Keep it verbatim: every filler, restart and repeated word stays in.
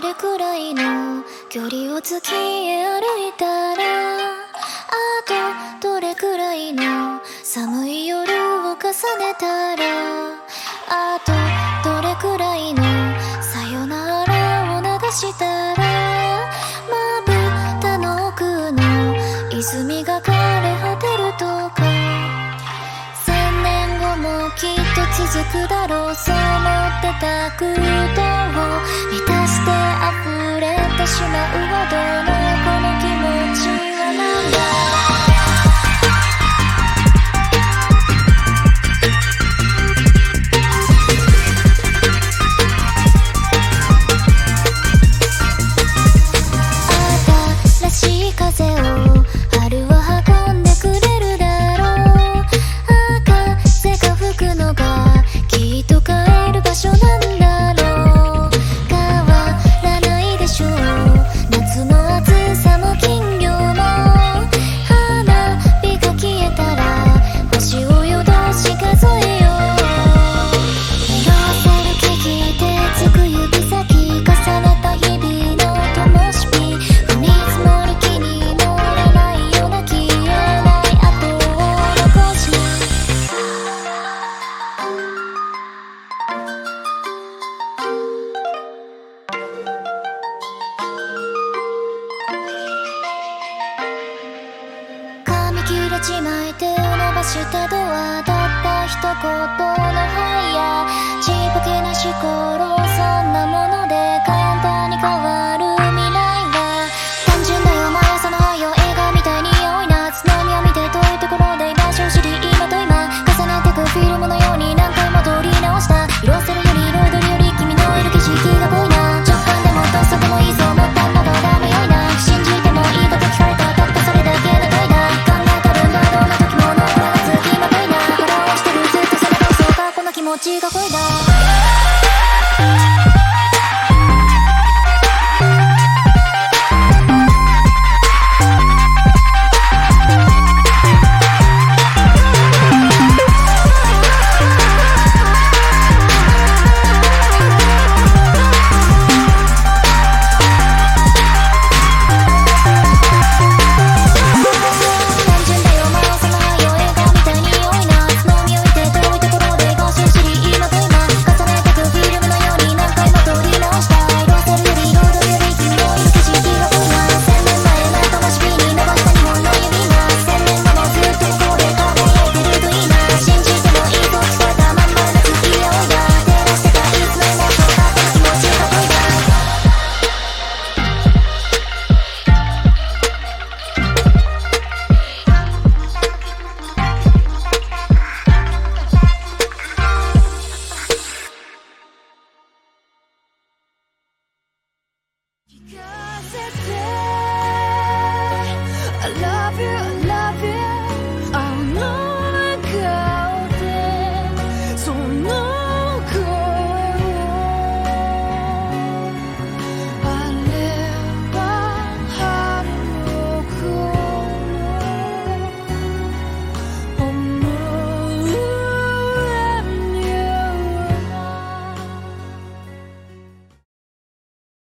れくらいの距離を月へ歩いたら、あとどれくらいの寒い夜を重ねたら、あとどれくらいのさよならを流したら、まぶたの奥の泉が枯れ果てるとか、千年後もきっと続くだろう、そう思ってた空洞を満たして溢れてしまうほどのこの気持ちはなんだ。風を春は運んでくれるだろう。ああ風が吹くのがきっと帰る場所なんだろう。変わらないでしょう、夏の暑さも金魚も。花火が消えたら星を夜通し数えよう。色あせる木々手つく指先重ねた日々の灯火、踏み積もる木に切れちまい手を伸ばしたドア、たった一言のはいやちっぽけなしころ、そんなもので簡単に変わる未来は単純だよ。毎朝のはいよ映画みたいに青い夏の海を見て遠いところで居場所を知り、今と今重ねてくフィルムのように何回も撮り直した。色あせるより彩りより君のいる景色が濃いな。直感でもとっさでもいいぞ、もったいなどうだめよいな。信じてもいいこと聞かれた、たったそれだけの問いだ。気持ちが恋だ。聞かせて